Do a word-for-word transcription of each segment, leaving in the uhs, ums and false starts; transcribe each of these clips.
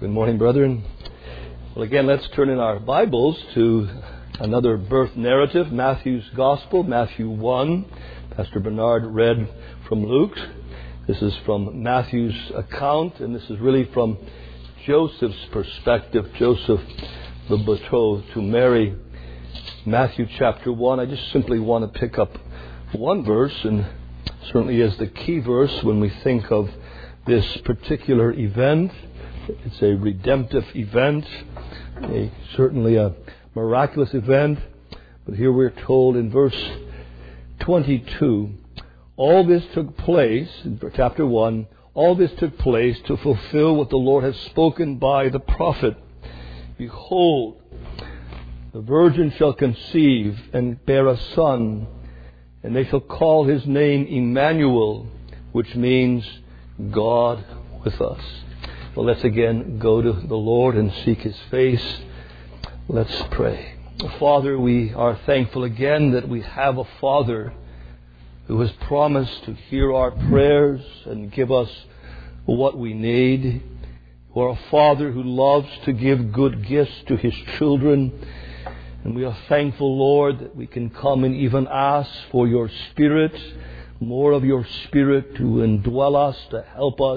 Good morning, brethren. Well, again, let's turn in our Bibles to another birth narrative, Matthew's Gospel, Matthew one. Pastor Bernard read from Luke's. This is from Matthew's account, and this is really from Joseph's perspective, Joseph, the betrothed to Mary. Matthew chapter one. I just simply want to pick up one verse, and certainly is the key verse when we think of this particular event. It's a redemptive event, a, certainly a miraculous event. But here we're told in verse twenty-two, all this took place, in chapter one, all this took place to fulfill what the Lord has spoken by the prophet. Behold, the virgin shall conceive and bear a son, and they shall call his name Emmanuel, which means God with us. Well, let's again go to the Lord and seek His face. Let's pray. Father, we are thankful again that we have a Father who has promised to hear our prayers and give us what we need. You are a Father who loves to give good gifts to His children. And we are thankful, Lord, that we can come and even ask for Your Spirit, more of Your Spirit to indwell us, to help us.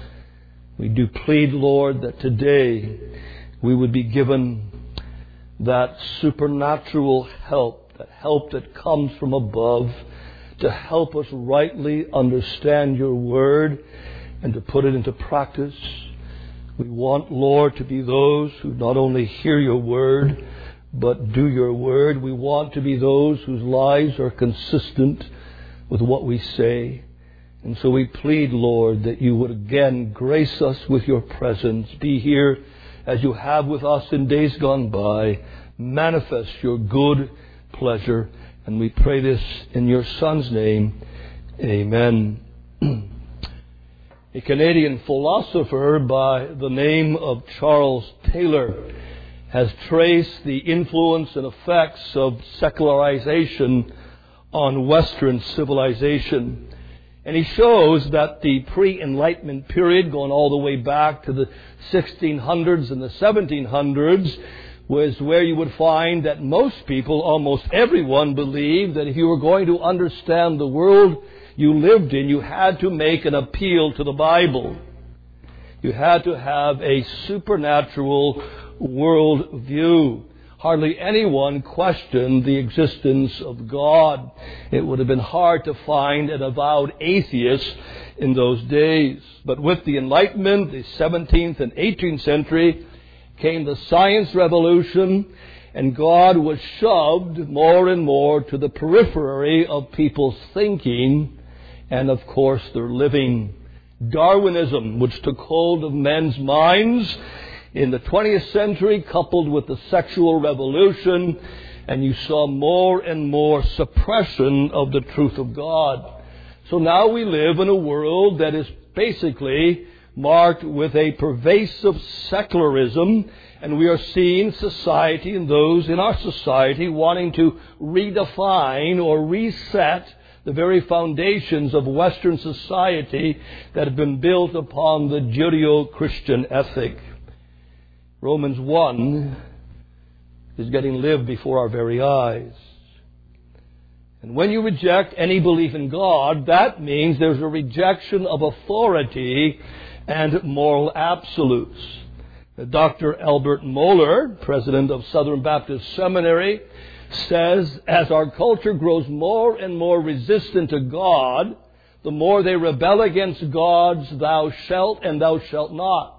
We do plead, Lord, that today we would be given that supernatural help, that help that comes from above, to help us rightly understand Your Word and to put it into practice. We want, Lord, to be those who not only hear Your Word, but do Your Word. We want to be those whose lives are consistent with what we say. And so we plead, Lord, that You would again grace us with Your presence. Be here as You have with us in days gone by. Manifest Your good pleasure. And we pray this in Your Son's name. Amen. A Canadian philosopher by the name of Charles Taylor has traced the influence and effects of secularization on Western civilization. And he shows that the pre-Enlightenment period, going all the way back to the sixteen hundreds and the seventeen hundreds, was where you would find that most people, almost everyone, believed that if you were going to understand the world you lived in, you had to make an appeal to the Bible. You had to have a supernatural world view. Hardly anyone questioned the existence of God. It would have been hard to find an avowed atheist in those days. But with the Enlightenment, the seventeenth and eighteenth century, came the science revolution, and God was shoved more and more to the periphery of people's thinking and, of course, their living. Darwinism, which took hold of men's minds in the twentieth century, coupled with the sexual revolution, and you saw more and more suppression of the truth of God. So now we live in a world that is basically marked with a pervasive secularism, and we are seeing society and those in our society wanting to redefine or reset the very foundations of Western society that have been built upon the Judeo-Christian ethic. Romans one is getting lived before our very eyes. And when you reject any belief in God, that means there's a rejection of authority and moral absolutes. Doctor Albert Mohler, president of Southern Baptist Seminary, says, as our culture grows more and more resistant to God, the more they rebel against God's thou shalt and thou shalt not.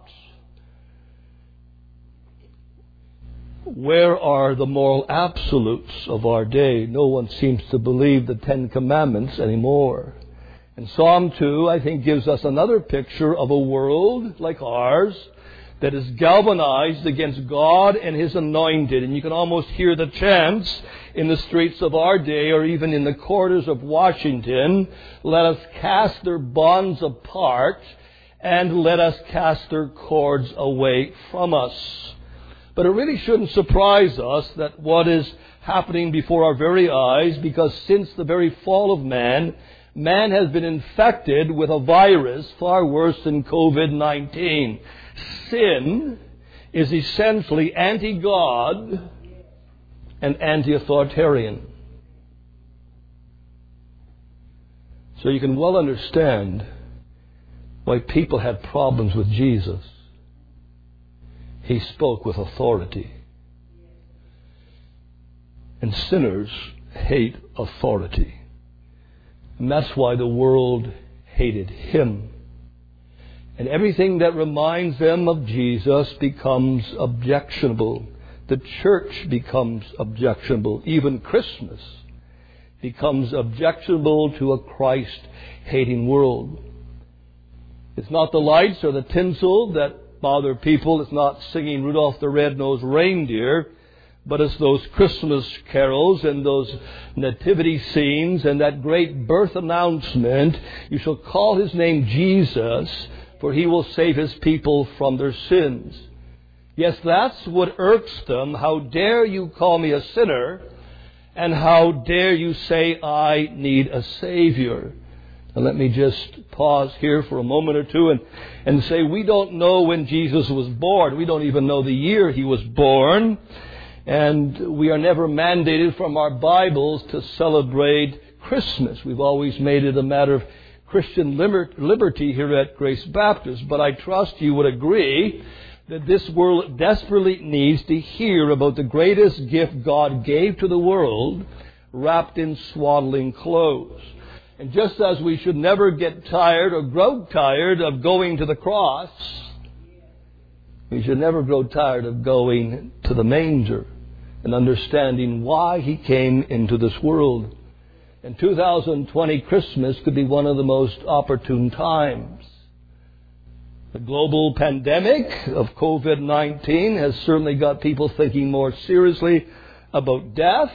Where are the moral absolutes of our day? No one seems to believe the Ten Commandments anymore. And Psalm two, I think, gives us another picture of a world like ours that is galvanized against God and His anointed. And you can almost hear the chants in the streets of our day, or even in the corridors of Washington. Let us cast their bonds apart, and let us cast their cords away from us. But it really shouldn't surprise us that what is happening before our very eyes, because since the very fall of man, Man has been infected with a virus far worse than covid nineteen. Sin is essentially anti-God and anti-authoritarian. So you can well understand why people had problems with Jesus. He spoke with authority. And sinners hate authority. And that's why the world hated Him. And everything that reminds them of Jesus becomes objectionable. The church becomes objectionable. Even Christmas becomes objectionable to a Christ-hating world. It's not the lights or the tinsel that bother people. It's not singing Rudolph the Red-Nosed Reindeer. But it's those Christmas carols and those nativity scenes and that great birth announcement. You shall call His name Jesus, for He will save His people from their sins. Yes, that's what irks them. How dare you call me a sinner? And how dare you say I need a Savior? And let me just pause here for a moment or two and, and say we don't know when Jesus was born. We don't even know the year He was born. And we are never mandated from our Bibles to celebrate Christmas. We've always made it a matter of Christian liberty here at Grace Baptist. But I trust you would agree that this world desperately needs to hear about the greatest gift God gave to the world, wrapped in swaddling clothes. And just as we should never get tired or grow tired of going to the cross, we should never grow tired of going to the manger and understanding why He came into this world. And two thousand twenty Christmas could be one of the most opportune times. The global pandemic of covid nineteen has certainly got people thinking more seriously about death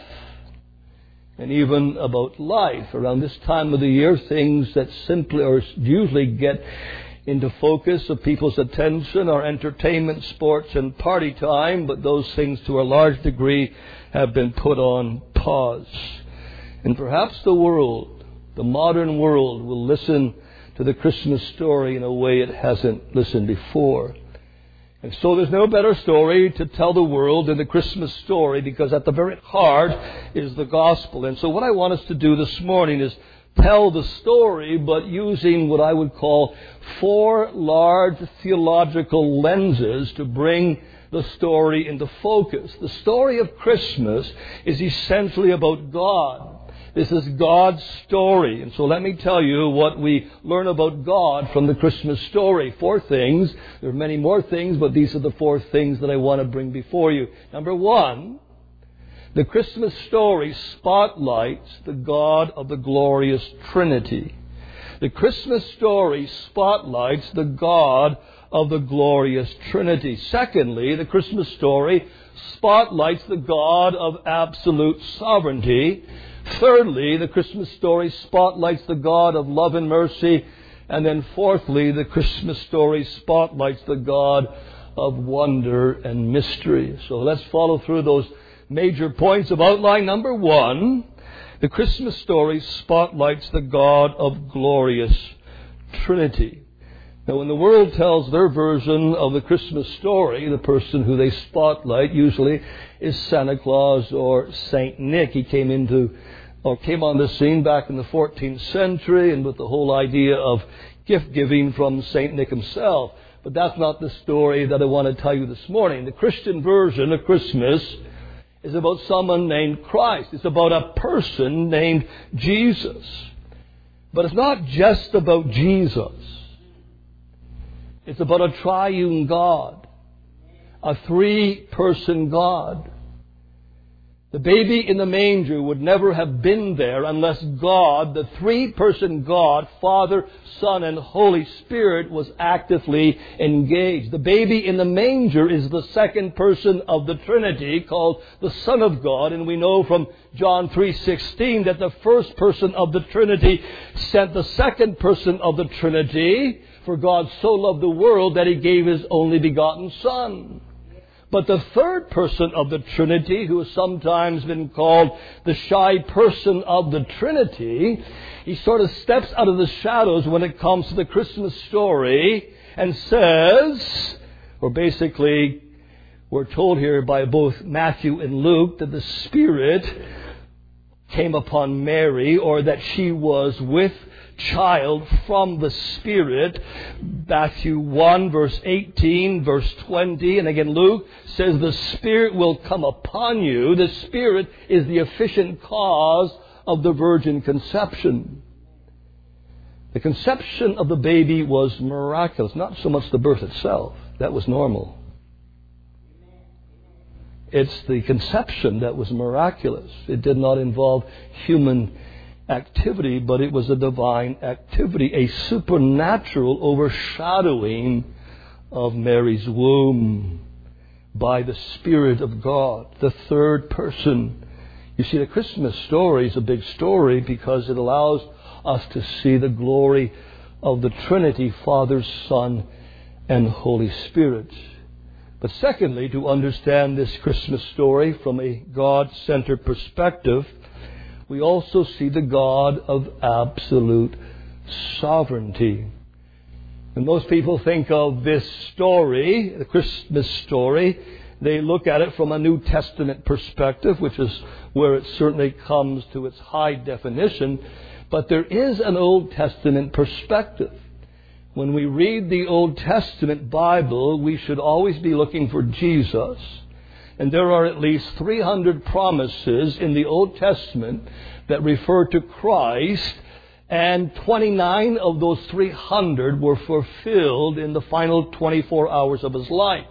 and even about life. Around this time of the year, things that simply or usually get into focus of people's attention are entertainment, sports, and party time, but those things to a large degree have been put on pause. And perhaps the world, the modern world, will listen to the Christmas story in a way it hasn't listened before. And so there's no better story to tell the world than the Christmas story, because at the very heart is the gospel. And so what I want us to do this morning is tell the story, but using what I would call four large theological lenses to bring the story into focus. The story of Christmas is essentially about God. This is God's story. And so let me tell you what we learn about God from the Christmas story. Four things. There are many more things, but these are the four things that I want to bring before you. Number one, the Christmas story spotlights the God of the glorious Trinity. The Christmas story spotlights the God of the glorious Trinity. Secondly, the Christmas story spotlights the God of absolute sovereignty. Thirdly, the Christmas story spotlights the God of love and mercy. And then fourthly, the Christmas story spotlights the God of wonder and mystery. So let's follow through those major points of outline. Number one, the Christmas story spotlights the God of glorious Trinity. Now, when the world tells their version of the Christmas story, the person who they spotlight usually is Santa Claus or Saint Nick. He came into or came on the scene back in the fourteenth century, and with the whole idea of gift giving from Saint Nick himself. But that's not the story that I want to tell you this morning. The Christian version of Christmas is about someone named Christ. It's about a person named Jesus. But it's not just about Jesus. It's about a triune God, a three-person God. The baby in the manger would never have been there unless God, the three-person God, Father, Son, and Holy Spirit, was actively engaged. The baby in the manger is the second person of the Trinity, called the Son of God, and we know from John three sixteen that the first person of the Trinity sent the second person of the Trinity, for God so loved the world that He gave His only begotten Son. But the third person of the Trinity, who has sometimes been called the shy person of the Trinity, he sort of steps out of the shadows when it comes to the Christmas story and says, or basically we're told here by both Matthew and Luke that the Spirit came upon Mary, or that she was with child from the Spirit. Matthew one, verse eighteen, verse twenty, and again Luke says the Spirit will come upon you. The Spirit is the efficient cause of the virgin conception. The conception of the baby was miraculous, not so much the birth itself. That was normal. It's the conception that was miraculous. It did not involve human activity, but it was a divine activity, a supernatural overshadowing of Mary's womb by the Spirit of God, the third person. You see, the Christmas story is a big story because it allows us to see the glory of the Trinity, Father, Son, and Holy Spirit. But secondly, to understand this Christmas story from a God-centered perspective, we also see the God of absolute sovereignty. When most people think of this story, the Christmas story, they look at it from a New Testament perspective, which is where it certainly comes to its high definition. But there is an Old Testament perspective. When we read the Old Testament Bible, we should always be looking for Jesus. And there are at least three hundred promises in the Old Testament that refer to Christ, and twenty-nine of those three hundred were fulfilled in the final twenty-four hours of His life.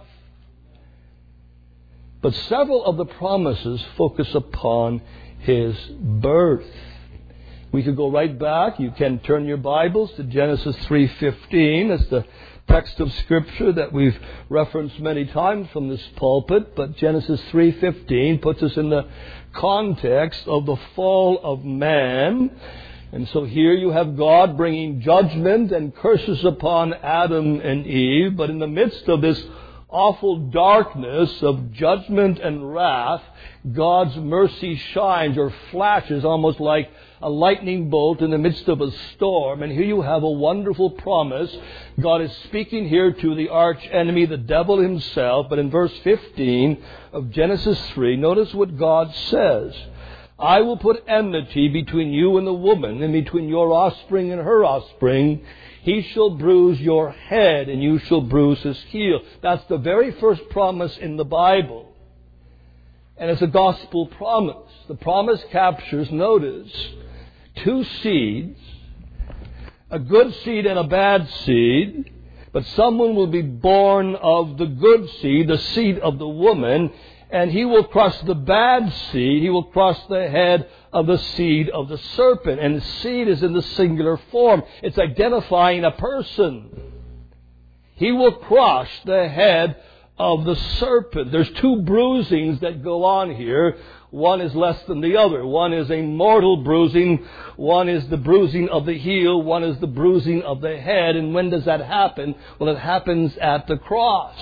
But several of the promises focus upon His birth. We could go right back. You can turn your Bibles to Genesis three fifteen. It's the text of Scripture that we've referenced many times from this pulpit. But Genesis three fifteen puts us in the context of the fall of man. And so here you have God bringing judgment and curses upon Adam and Eve. But in the midst of this awful darkness of judgment and wrath, God's mercy shines or flashes almost like a lightning bolt in the midst of a storm. And here you have a wonderful promise. God is speaking here to the arch enemy, the devil himself. But in verse fifteen of Genesis three, notice what God says. I will put enmity between you and the woman, and between your offspring and her offspring. He shall bruise your head, and you shall bruise his heel. That's the very first promise in the Bible. And it's a gospel promise. The promise captures, notice, two seeds, a good seed and a bad seed, but someone will be born of the good seed, the seed of the woman, and he will crush the bad seed. He will crush the head of the seed of the serpent. And the seed is in the singular form. It's identifying a person. He will crush the head of the serpent. There's two bruisings that go on here. One is less than the other. One is a mortal bruising. One is the bruising of the heel. One is the bruising of the head. And when does that happen? Well, it happens at the cross.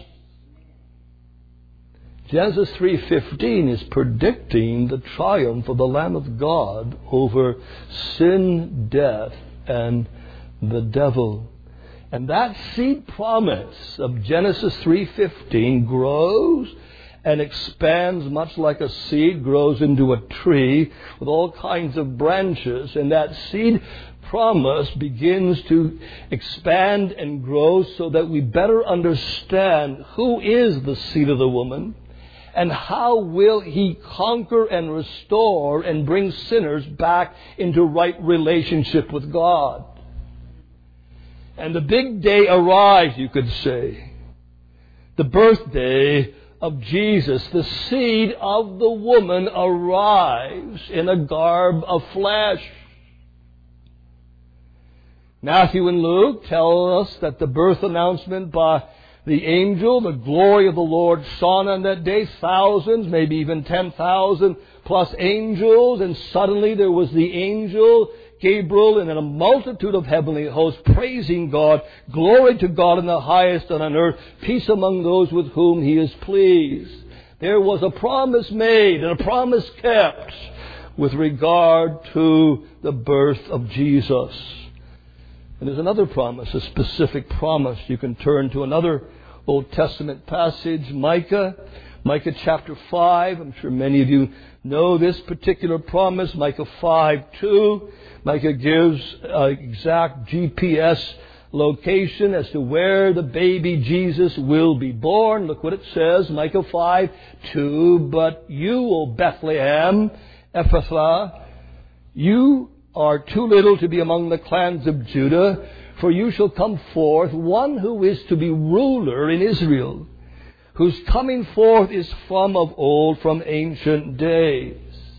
Genesis three fifteen is predicting the triumph of the Lamb of God over sin, death, and the devil. And that seed promise of Genesis three fifteen grows and expands much like a seed grows into a tree with all kinds of branches. And that seed promise begins to expand and grow so that we better understand who is the seed of the woman and how will he conquer and restore and bring sinners back into right relationship with God. And the big day arrives, you could say. The birthday of Jesus, the seed of the woman, arrives in a garb of flesh. Matthew and Luke tell us that the birth announcement by the angel, the glory of the Lord shone on that day, thousands, maybe even ten thousand plus angels, and suddenly there was the angel Gabriel and a multitude of heavenly hosts praising God. Glory to God in the highest, and on earth peace among those with whom He is pleased. There was a promise made and a promise kept with regard to the birth of Jesus. And there's another promise, a specific promise. You can turn to another Old Testament passage, Micah. Micah chapter five. I'm sure many of you know this particular promise. Micah five two. Micah gives an exact G P S location as to where the baby Jesus will be born. Look what it says, Micah five two. But you, O Bethlehem, Ephrathah, you are too little to be among the clans of Judah, for you shall come forth one who is to be ruler in Israel, whose coming forth is from of old, from ancient days.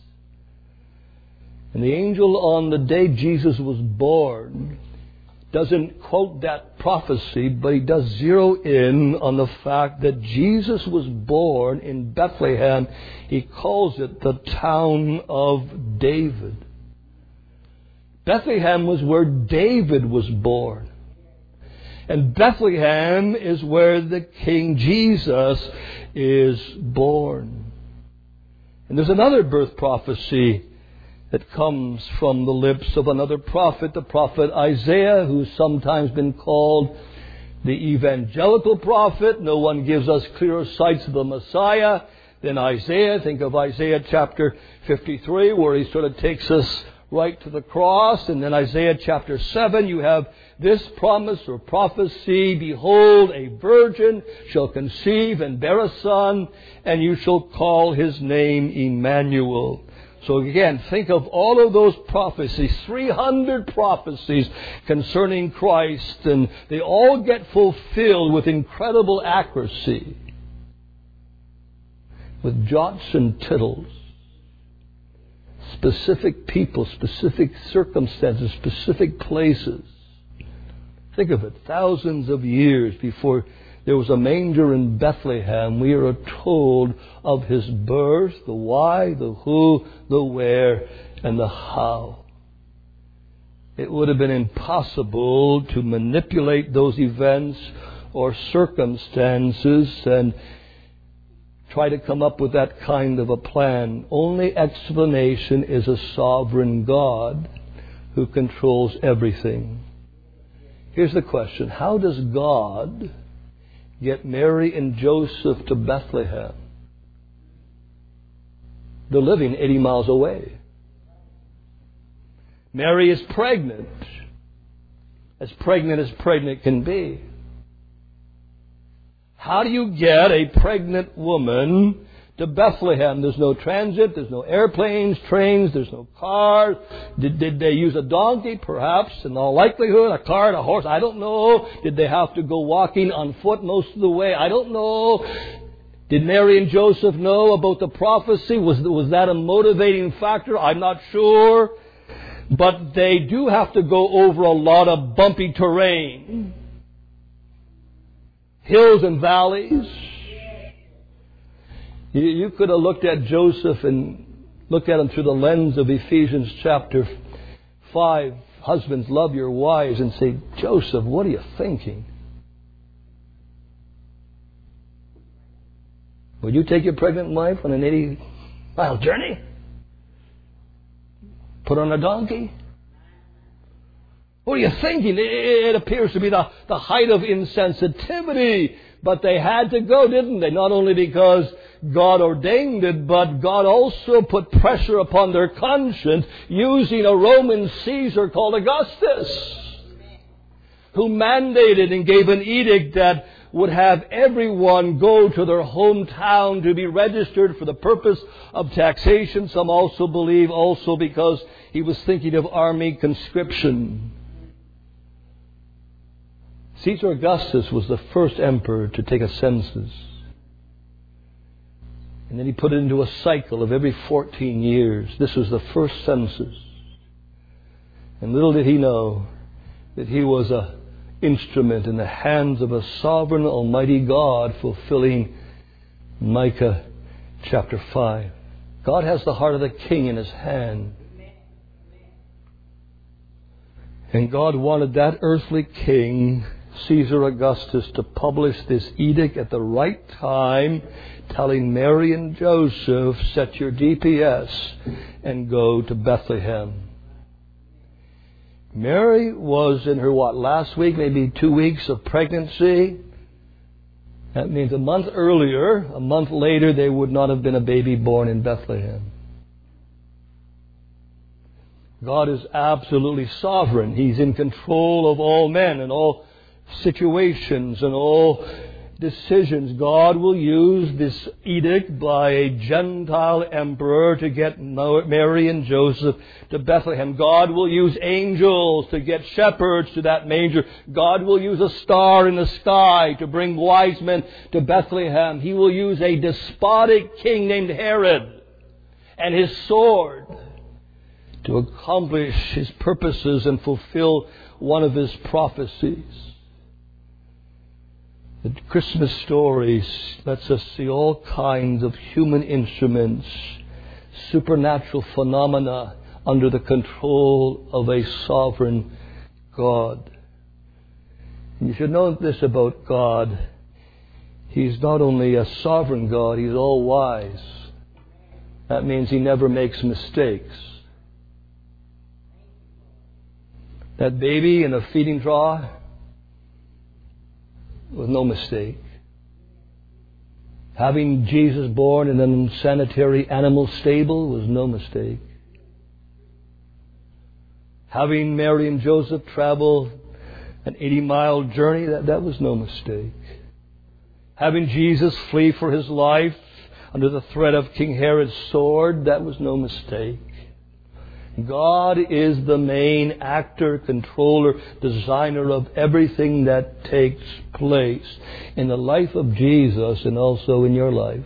And the angel on the day Jesus was born doesn't quote that prophecy, but he does zero in on the fact that Jesus was born in Bethlehem. He calls it the town of David. Bethlehem was where David was born. And Bethlehem is where the King Jesus is born. And there's another birth prophecy that comes from the lips of another prophet, the prophet Isaiah, who's sometimes been called the evangelical prophet. No one gives us clearer sights of the Messiah than Isaiah. Think of Isaiah chapter fifty-three, where he sort of takes us right to the cross. And then Isaiah chapter seven, you have this promise or prophecy: Behold, a virgin shall conceive and bear a son, and you shall call his name Emmanuel. So again, think of all of those prophecies, three hundred prophecies concerning Christ, and they all get fulfilled with incredible accuracy, with jots and tittles. Specific people, specific circumstances, specific places. Think of it, thousands of years before there was a manger in Bethlehem, we are told of His birth, the why, the who, the where, and the how. It would have been impossible to manipulate those events or circumstances and try to come up with that kind of a plan. Only explanation is a sovereign God who controls everything. Here's the question: how does God get Mary and Joseph to Bethlehem? They're living eighty miles away. Mary is pregnant, as pregnant as pregnant can be. How do you get a pregnant woman to Bethlehem? There's no transit, there's no airplanes, trains, there's no cars. Did, did they use a donkey? Perhaps. In all likelihood, a cart, a horse. I don't know. Did they have to go walking on foot most of the way? I don't know. Did Mary and Joseph know about the prophecy? Was, was that a motivating factor? I'm not sure. But they do have to go over a lot of bumpy terrain. Hills and valleys. You, you could have looked at Joseph and looked at him through the lens of Ephesians chapter five. Husbands, love your wives, and say, Joseph, what are you thinking? Would you take your pregnant wife on an eighty mile journey? Put her on a donkey? What are you thinking? It appears to be the, the height of insensitivity. But they had to go, didn't they? Not only because God ordained it, but God also put pressure upon their conscience using a Roman Caesar called Augustus, who mandated and gave an edict that would have everyone go to their hometown to be registered for the purpose of taxation. Some also believe also because he was thinking of army conscription. Caesar Augustus was the first emperor to take a census. And then he put it into a cycle of every fourteen years. This was the first census. And little did he know that he was an instrument in the hands of a sovereign almighty God, fulfilling Micah chapter five. God has the heart of the king in His hand. And God wanted that earthly king, Caesar Augustus, to publish this edict at the right time, telling Mary and Joseph, set your G P S and go to Bethlehem. Mary was in her, what, last week, maybe two weeks of pregnancy. That means a month earlier, a month later, there would not have been a baby born in Bethlehem. God is absolutely sovereign. He's in control of all men and all situations and all decisions. God will use this edict by a Gentile emperor to get Mary and Joseph to Bethlehem. God will use angels to get shepherds to that manger. God will use a star in the sky to bring wise men to Bethlehem. He will use a despotic king named Herod and his sword to accomplish his purposes and fulfill one of his prophecies. The Christmas story lets us see all kinds of human instruments, supernatural phenomena under the control of a sovereign God. And you should know this about God. He's not only a sovereign God, He's all-wise. That means He never makes mistakes. That baby in a feeding trough was no mistake. Having Jesus born in an unsanitary animal stable was no mistake. Having Mary and Joseph travel an eighty-mile journey, that, that was no mistake. Having Jesus flee for his life under the threat of King Herod's sword, that was no mistake. God is the main actor, controller, designer of everything that takes place in the life of Jesus and also in your life.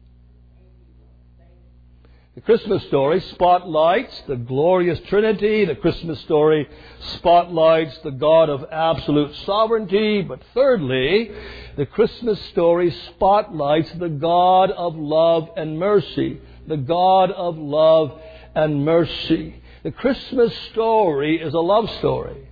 The Christmas story spotlights the glorious Trinity. The Christmas story spotlights the God of absolute sovereignty. But thirdly, the Christmas story spotlights the God of love and mercy. The God of love and mercy. The Christmas story is a love story.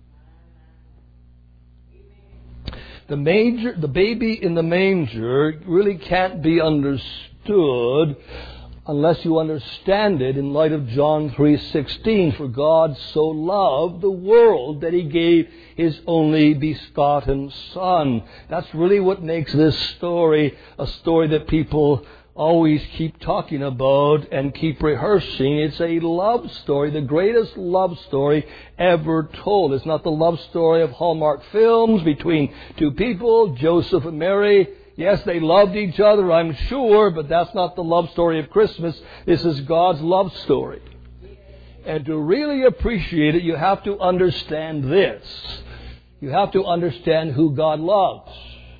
The manger, the baby in the manger really can't be understood unless you understand it in light of John three sixteen. For God so loved the world that He gave His only begotten Son. That's really what makes this story a story that people always keep talking about and keep rehearsing. It's a love story, the greatest love story ever told. It's not the love story of Hallmark films between two people, Joseph and Mary. Yes, they loved each other, I'm sure, but that's not the love story of Christmas. This is God's love story. And to really appreciate it, you have to understand this. You have to understand who God loves.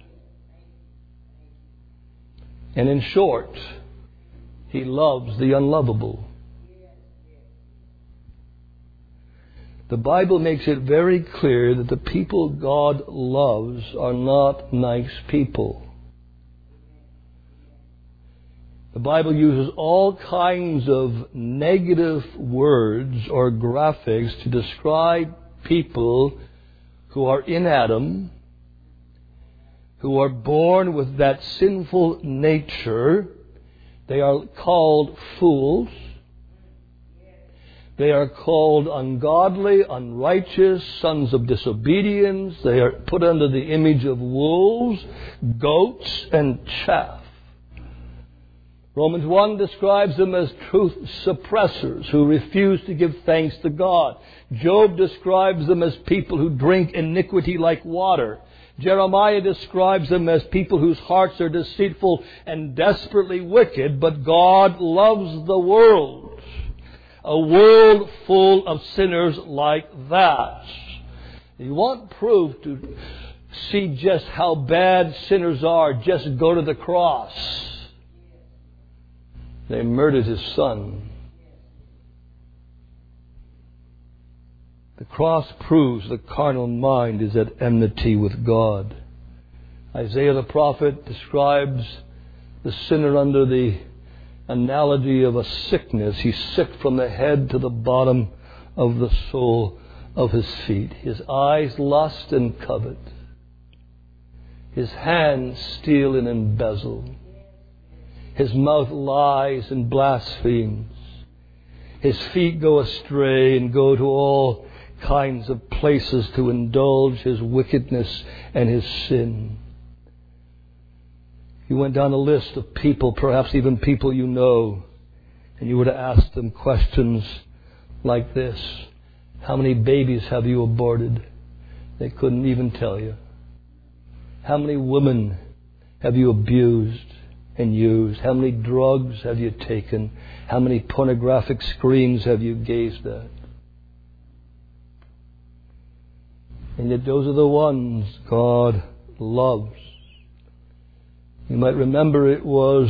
And in short, He loves the unlovable. The Bible makes it very clear that the people God loves are not nice people. The Bible uses all kinds of negative words or graphics to describe people who are in Adam, who are born with that sinful nature. They are called fools. They are called ungodly, unrighteous, sons of disobedience. They are put under the image of wolves, goats, and chaff. Romans one describes them as truth suppressors who refuse to give thanks to God. Job describes them as people who drink iniquity like water. Jeremiah describes them as people whose hearts are deceitful and desperately wicked, but God loves the world. A world full of sinners like that. You want proof to see just how bad sinners are, just go to the cross. They murdered His Son. The cross proves the carnal mind is at enmity with God. Isaiah the prophet describes the sinner under the analogy of a sickness. He's sick from the head to the bottom of the soul of his feet. His eyes lust and covet. His hands steal and embezzle. His mouth lies and blasphemes. His feet go astray and go to all kinds of places to indulge his wickedness and his sin. You went down a list of people, perhaps even people you know, and you were to ask them questions like this. How many babies have you aborted? They couldn't even tell you. How many women have you abused and used? How many drugs have you taken? How many pornographic screens have you gazed at? And yet those are the ones God loves. You might remember it was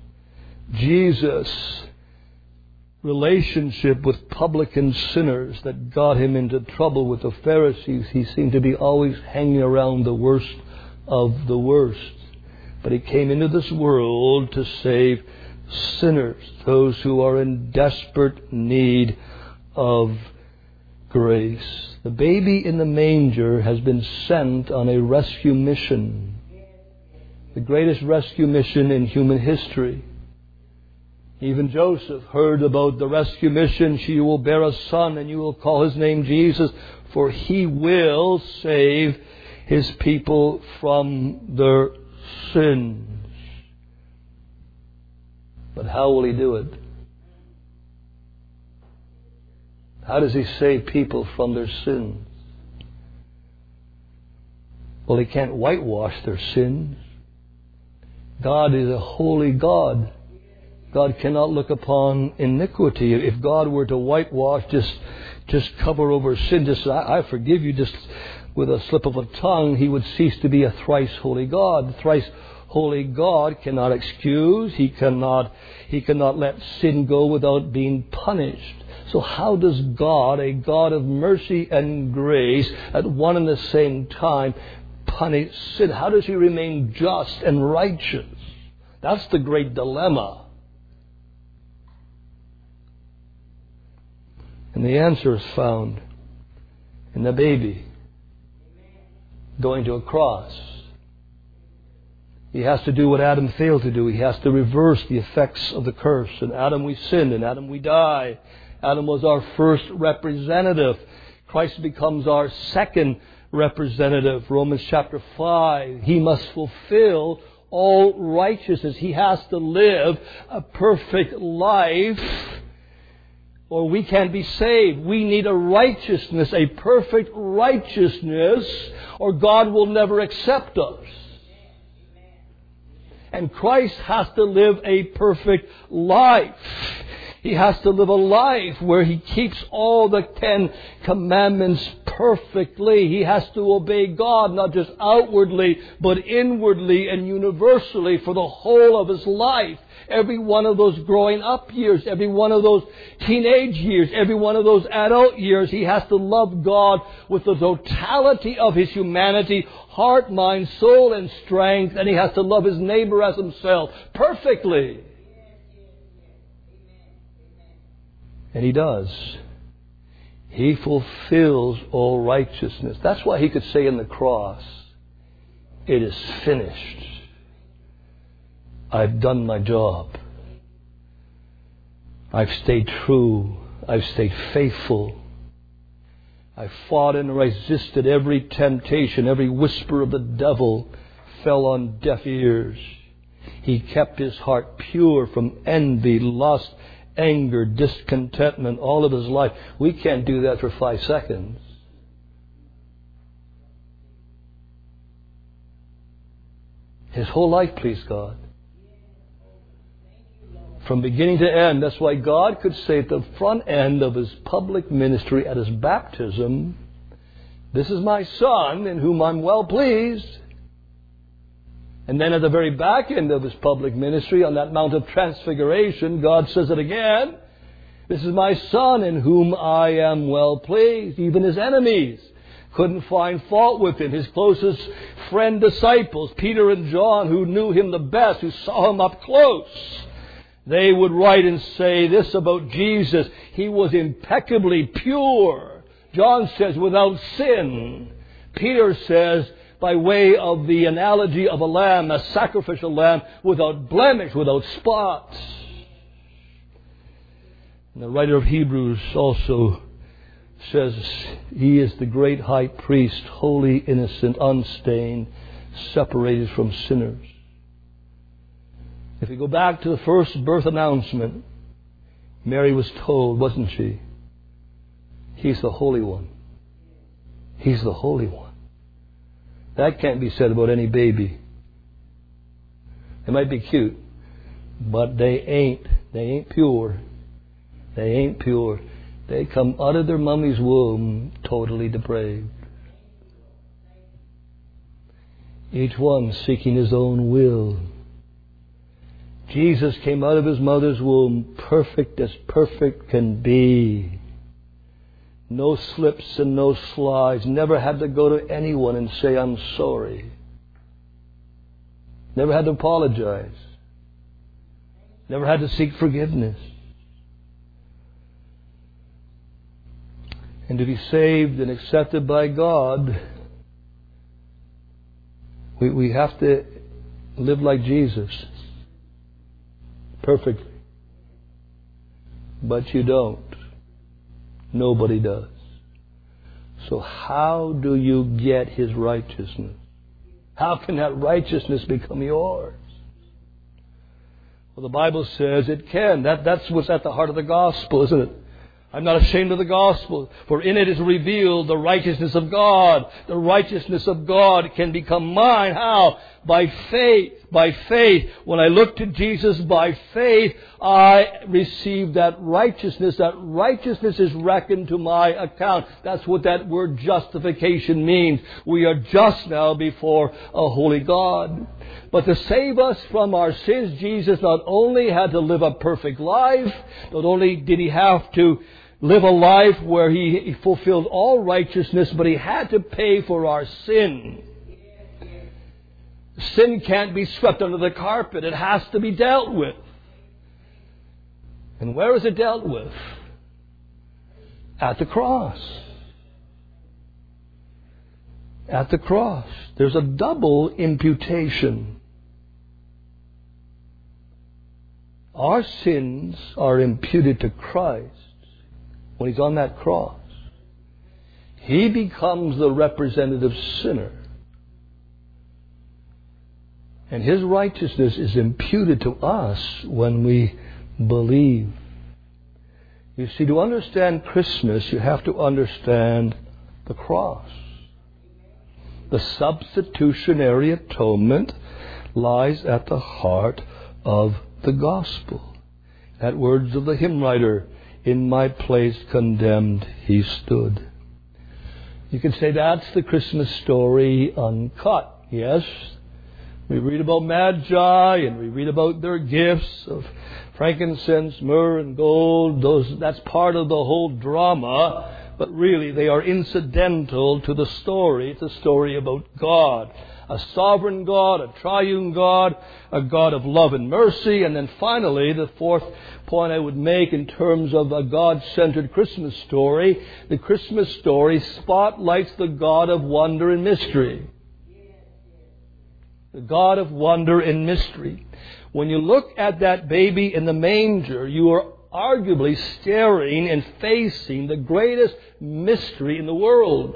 Jesus' relationship with publican sinners that got him into trouble with the Pharisees. He seemed to be always hanging around the worst of the worst. But he came into this world to save sinners, those who are in desperate need of grace. The baby in the manger has been sent on a rescue mission. The greatest rescue mission in human history. Even Joseph heard about the rescue mission. She will bear a son and you will call his name Jesus, for he will save his people from their sins. But how will he do it? How does he save people from their sins? Well, he can't whitewash their sins. God is a holy God. God cannot look upon iniquity. If God were to whitewash, just just cover over sin, just I, I forgive you, just with a slip of a tongue, he would cease to be a thrice holy God. The thrice holy God cannot excuse. He cannot he cannot let sin go without being punished. So how does God, a God of mercy and grace, at one and the same time, punish sin? How does he remain just and righteous? That's the great dilemma. And the answer is found in the baby going to a cross. He has to do what Adam failed to do. He has to reverse the effects of the curse. In Adam we sinned, in Adam we die. Adam was our first representative. Christ becomes our second representative. Romans chapter five. He must fulfill all righteousness. He has to live a perfect life, or we can't be saved. We need a righteousness, a perfect righteousness, or God will never accept us. And Christ has to live a perfect life. He has to live a life where he keeps all the Ten Commandments perfectly. He has to obey God, not just outwardly, but inwardly and universally for the whole of his life. Every one of those growing up years, every one of those teenage years, every one of those adult years, he has to love God with the totality of his humanity, heart, mind, soul, and strength, and he has to love his neighbor as himself perfectly. And he does. He fulfills all righteousness. That's why he could say in the cross, "It is finished. I've done my job. I've stayed true. I've stayed faithful. I've fought and resisted every temptation. Every whisper of the devil fell on deaf ears. He kept his heart pure from envy, lust, anger, discontentment all of his life." We can't do that for five seconds. His whole life pleased God. From beginning to end. That's why God could say at the front end of his public ministry at his baptism, "This is my Son in whom I'm well pleased." And then at the very back end of his public ministry, on that Mount of Transfiguration, God says it again. "This is my Son in whom I am well pleased." Even his enemies couldn't find fault with him. His closest friend disciples, Peter and John, who knew him the best, who saw him up close, they would write and say this about Jesus: "He was impeccably pure. John says without sin. Peter says by way of the analogy of a lamb, a sacrificial lamb, without blemish, without spot. And the writer of Hebrews also says he is the great high priest, holy, innocent, unstained, separated from sinners. If we go back to the first birth announcement, Mary was told, wasn't she? He's the Holy One. He's the Holy One. That can't be said about any baby. They might be cute, but they ain't. They ain't pure. They ain't pure. They come out of their mummy's womb totally depraved. Each one seeking his own will. Jesus came out of his mother's womb perfect as perfect can be. No slips and no slides. Never had to go to anyone and say, I'm sorry. Never had to apologize. Never had to seek forgiveness. And to be saved and accepted by God, we, we have to live like Jesus. Perfectly. But you don't. Nobody does. So how do you get His righteousness? How can that righteousness become yours? Well, the Bible says it can. That, that's what's at the heart of the gospel, isn't it? I'm not ashamed of the gospel, for in it is revealed the righteousness of God. The righteousness of God can become mine. How? By faith. By faith. When I look to Jesus by faith, I receive that righteousness. That righteousness is reckoned to my account. That's what that word justification means. We are just now before a holy God. But to save us from our sins, Jesus not only had to live a perfect life, not only did He have to live a life where he fulfilled all righteousness, but He had to pay for our sin. Sin can't be swept under the carpet. It has to be dealt with. And where is it dealt with? At the cross. At the cross. There's a double imputation. Our sins are imputed to Christ when He's on that cross. He becomes the representative sinner. And His righteousness is imputed to us when we believe. You see, to understand Christmas, you have to understand the cross. The substitutionary atonement lies at the heart of the gospel. That words of the hymn writer, in my place condemned He stood. You can say that's the Christmas story uncut. Yes, we read about Magi and we read about their gifts of frankincense, myrrh, and gold. Those, that's part of the whole drama. But really, they are incidental to the story. It's a story about God. A sovereign God, a triune God, a God of love and mercy. And then finally, the fourth point I would make in terms of a God-centered Christmas story, the Christmas story spotlights the God of wonder and mystery. The God of wonder and mystery. When you look at that baby in the manger, you are arguably staring and facing the greatest mystery in the world.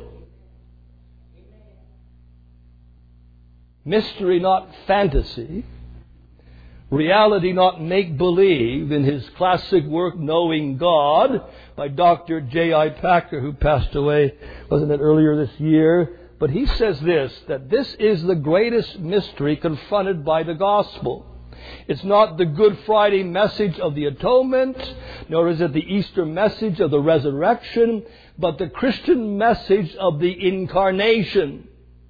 Mystery, not fantasy. Reality, not make-believe. In his classic work, Knowing God, by Doctor J I Packer, who passed away, wasn't it earlier this year? But he says this, that this is the greatest mystery confronted by the gospel. It's not the Good Friday message of the atonement, nor is it the Easter message of the resurrection, but the Christian message of the incarnation.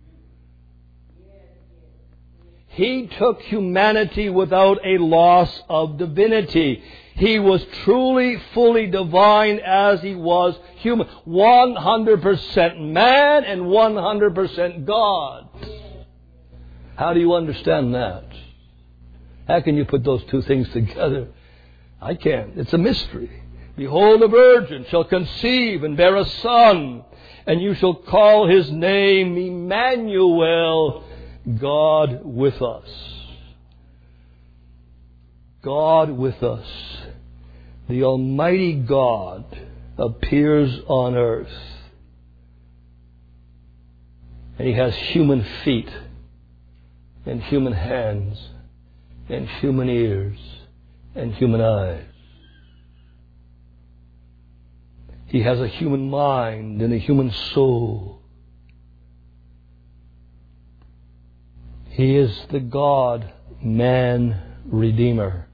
He took humanity without a loss of divinity. He was truly, fully divine as He was human. one hundred percent man and one hundred percent God. How do you understand that? How can you put those two things together? I can't. It's a mystery. Behold, a virgin shall conceive and bear a son, and you shall call his name Emmanuel, God with us. God with us. The Almighty God appears on earth. And he has human feet, and human hands, and human ears, and human eyes. He has a human mind and a human soul. He is the God-man Redeemer.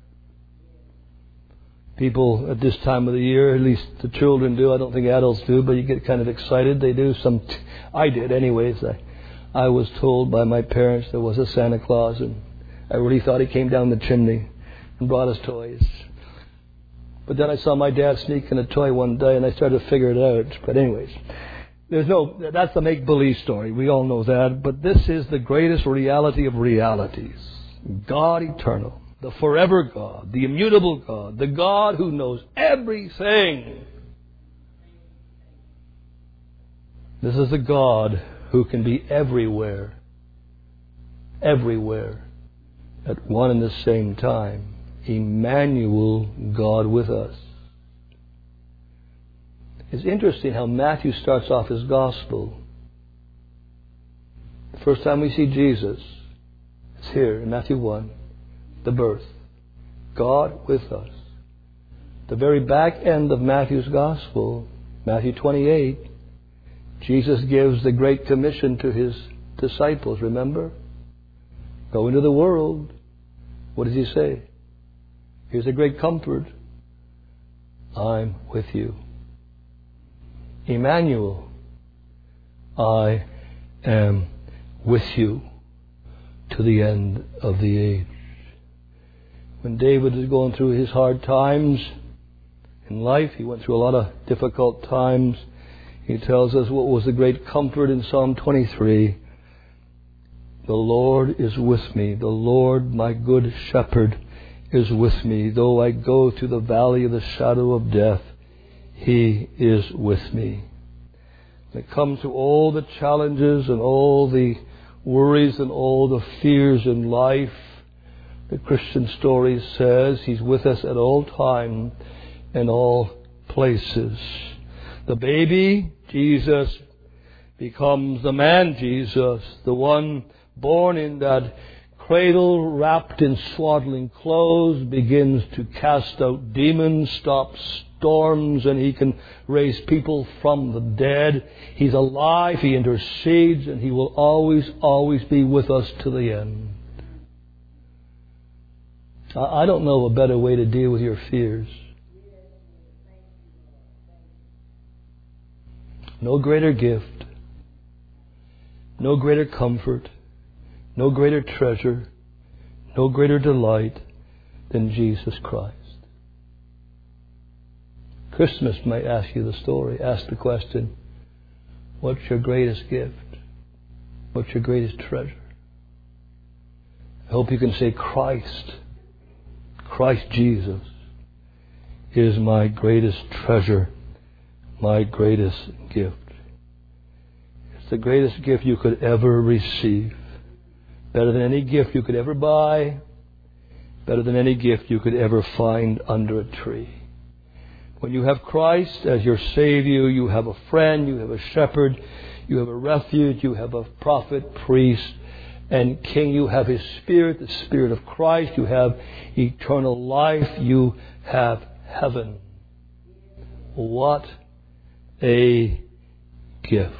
People at this time of the year, at least the children do, I don't think adults do, but you get kind of excited. They do. Some, t- I did anyways. I, I was told by my parents there was a Santa Claus, and I really thought he came down the chimney and brought us toys. But then I saw my dad sneak in a toy one day, and I started to figure it out. But anyways, there's no, that's a make-believe story. We all know that. But this is the greatest reality of realities. God eternal, the forever God, the immutable God, the God who knows everything. This is the God who can be everywhere, everywhere, at one and the same time. Emmanuel, God with us. It's interesting how Matthew starts off his gospel. The first time we see Jesus is here in Matthew one, the birth. God with us. The very back end of Matthew's gospel, Matthew twenty-eight, Jesus gives the Great Commission to his disciples, remember? Go into the world. What does he say? Here's a great comfort. I'm with you. Emmanuel, I am with you to the end of the age. When David is going through his hard times in life, he went through a lot of difficult times. He tells us what was the great comfort in Psalm twenty-three. The Lord is with me. The Lord, my good shepherd, is with me. Though I go through the valley of the shadow of death, He is with me. When it comes to all the challenges and all the worries and all the fears in life, the Christian story says He's with us at all time and all places. The baby, Jesus, becomes the man Jesus, the one born in that cradle, wrapped in swaddling clothes, begins to cast out demons, stop storms, and He can raise people from the dead. He's alive, He intercedes, and He will always, always be with us to the end. I don't know a better way to deal with your fears. No greater gift, no greater comfort, no greater treasure, no greater delight than Jesus Christ. Christmas might ask you the story, ask the question, what's your greatest gift? What's your greatest treasure? I hope you can say Christ, Christ Jesus is my greatest treasure, my greatest gift. It's the greatest gift you could ever receive. Better than any gift you could ever buy. Better than any gift you could ever find under a tree. When you have Christ as your Savior, you have a friend, you have a shepherd, you have a refuge, you have a prophet, priest, and king. You have His Spirit, the Spirit of Christ. You have eternal life. You have heaven. What a gift.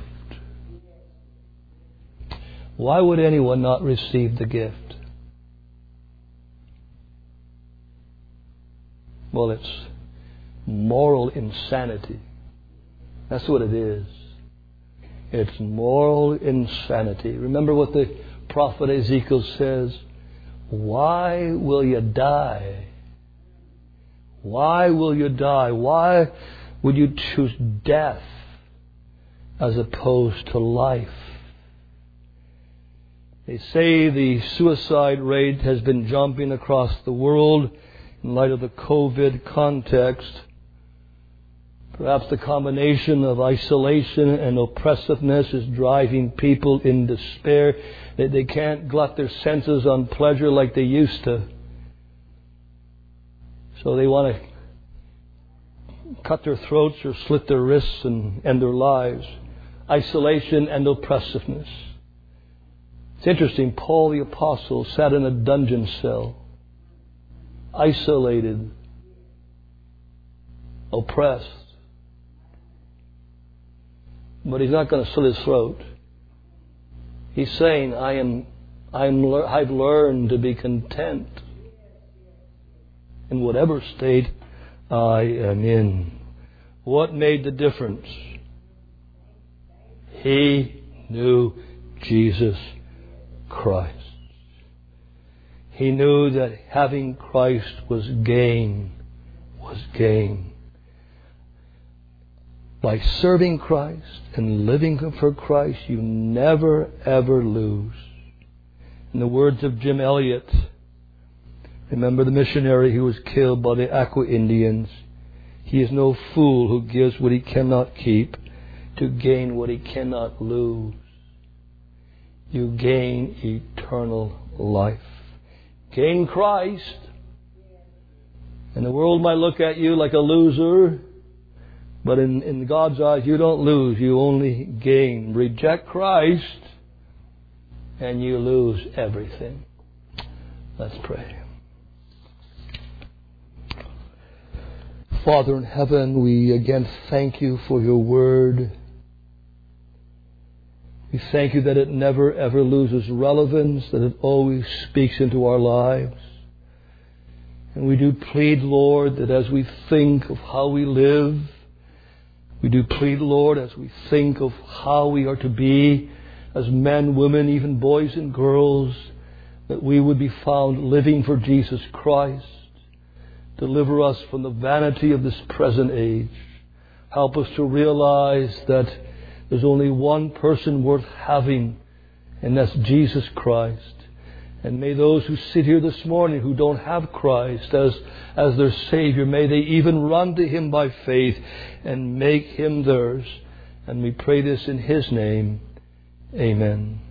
Why would anyone not receive the gift? Well, it's moral insanity. That's what it is. It's moral insanity. Remember what the prophet Ezekiel says? Why will you die? Why will you die? Why would you choose death as opposed to life? They say the suicide rate has been jumping across the world in light of the COVID context. Perhaps the combination of isolation and oppressiveness is driving people in despair. They, they can't glut their senses on pleasure like they used to. So they want to cut their throats or slit their wrists and end their lives. Isolation and oppressiveness. It's interesting, Paul the Apostle sat in a dungeon cell, isolated, oppressed. But he's not going to slit his throat. He's saying, I am, I am, I've learned to be content in whatever state I am in. What made the difference? He knew Jesus Christ. He knew that having Christ was gain, was gain. By serving Christ and living for Christ, you never ever lose. In the words of Jim Elliot, remember the missionary who was killed by the Aqua Indians? He is no fool who gives what he cannot keep to gain what he cannot lose. You gain eternal life. Gain Christ. And the world might look at you like a loser, but in, in God's eyes, you don't lose, you only gain. Reject Christ, and you lose everything. Let's pray. Father in heaven, we again thank you for your word. We thank you that it never ever loses relevance, that it always speaks into our lives. And we do plead, Lord, that as we think of how we live, we do plead, Lord, as we think of how we are to be as men, women, even boys and girls, that we would be found living for Jesus Christ. Deliver us from the vanity of this present age. Help us to realize that there's only one person worth having, and that's Jesus Christ. And may those who sit here this morning who don't have Christ as, as their Savior, may they even run to Him by faith and make Him theirs. And we pray this in His name. Amen.